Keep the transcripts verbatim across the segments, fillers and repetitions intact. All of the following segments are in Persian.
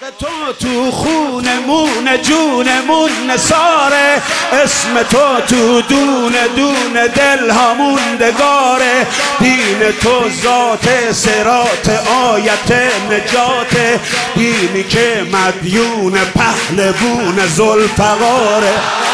تو تو خونمون جونمون نثاره، اسم تو تو دون دون دل ها موندگاره. دین تو ذات صراط آیت نجات، دینی که مدیون پهلوون ذوالفقاره.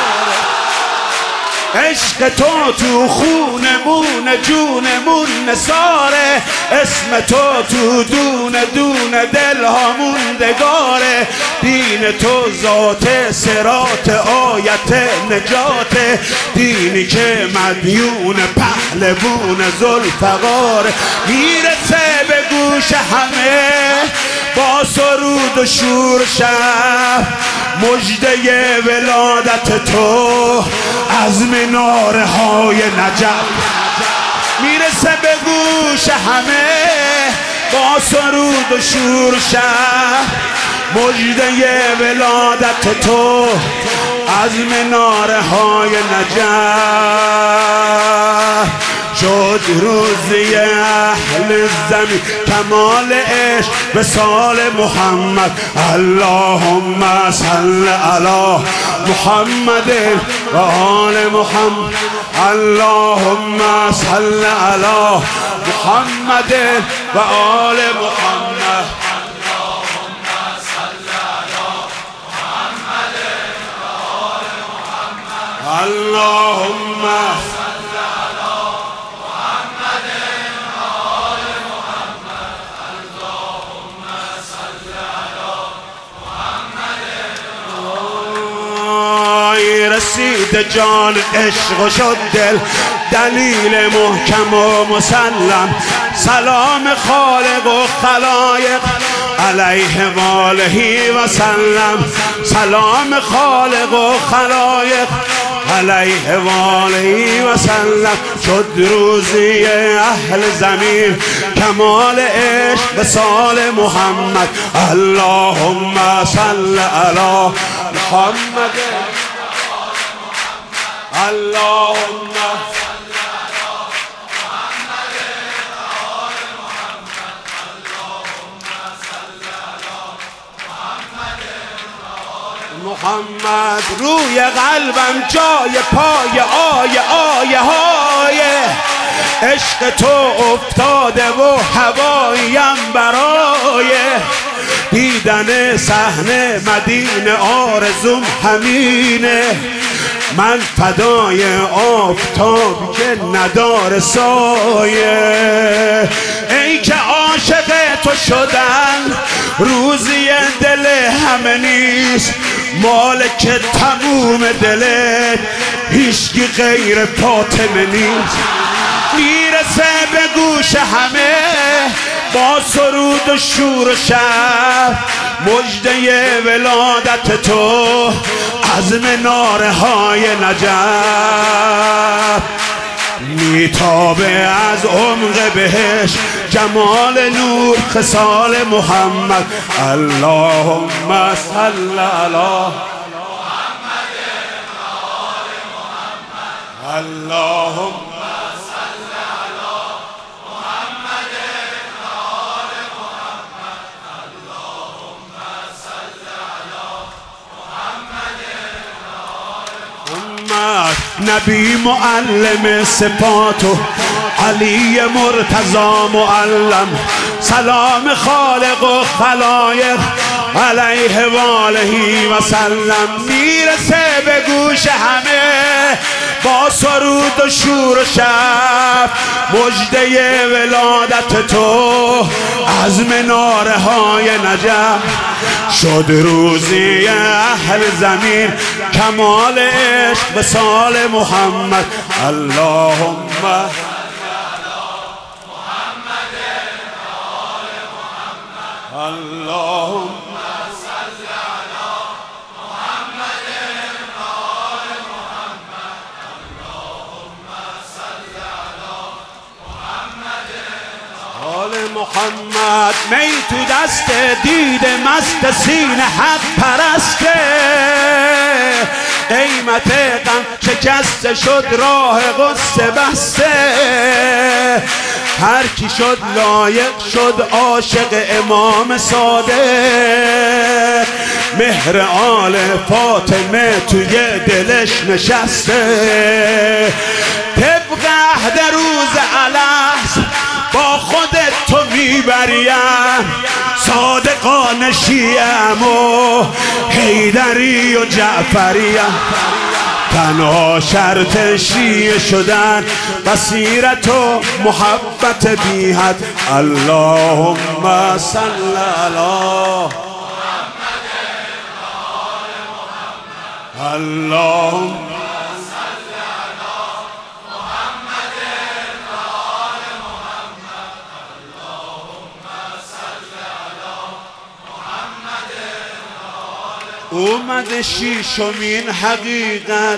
عشق تو تو خونمون جونمون نثاره، اسم تو تو دون دون دل ها موندگاره. دین تو ذات صراط آیت نجات، دینی که مدیون پهلوون ذوالفقاره. میرسه به گوش همه با سرود و شور شب، مژده ولادت تو از مناره های نجف. میرسه به گوش همه با سرود و شور شب، مژده ولادت تو از مناره های نجف. شد روزی اهل زمین کمال عشق به سال محمد. اللهم صل علی محمد و آل محمد. اللهم صل علی محمد و آل محمد. اللهم رسید جان عشق و شد دل دلیل محکم و مسلم. سلام خالق و خلایق علیه و آله و سلم. سلام خالق و خلایق علیه و آله و سلم. شد روزی اهل زمین کمال عشق به سال محمد. اللهم صل علی محمد. اللهم صل علی محمد و آل محمد. اللهم صل علی محمد و آل محمد. روی قلبم جای پای آیه آیه های عشق تو افتاده و هواییم برای دیدن صحنه مدینه. آرزوم همینه، من فدای آفتاب که نداره سایه. ای که عاشق تو شدن روزی دل همه نیست، مالک تموم دلت هیچکی غیر فاطمه نیست. میرسه به گوش همه با سرود و شور و شب، مژده ولادت تو از مناره های نجف. میتابه از عمق بهش جمال نور خصال محمد. اللهم صل علی محمد و آل محمد. اللهم نبی معلم صفاتو علی مرتضی معلم. سلام خالق و خلایق علیه و آله و سلم. میرسه به گوش همه با سرود و شور و شب، مژده ولادت تو از مناره های نجف. شد روزی اهل زمین کمال عشق به سال محمد. اللهم اللهم صل علی محمد و آل محمد. اللهم صل علی محمد و آل محمد. می تو دست دید مست سینه حق پرسته، قیمت غم شکسته شد راه غصه بسته. هر کی شد لایق شد عاشق امام صادق. مهر آل فاطمه توی دلش نشسته. طبق عهد روز الست با خودت تو میبریم، صادقان شیعم و حیدری و جعفریم. تنها شرط شیعه شدن بصیرت و محبت بی حد. اللهم صل علی اللهم صل علی محمد آل محمد. اللهم صل علی محمد آل محمد. اومد شیشمین حقیقت،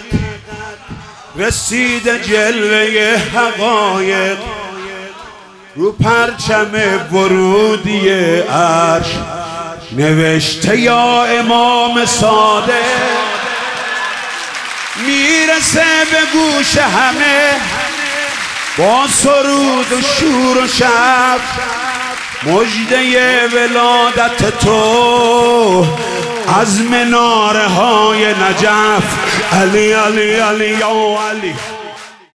رسید جلوه حقایق، رو پرچم ورودی عرش نوشته یا امام صادق. میرسه به گوش همه با سرود و شور و شب، مژده ولادت تو از مناره های نجف. علی علی علی یا علی.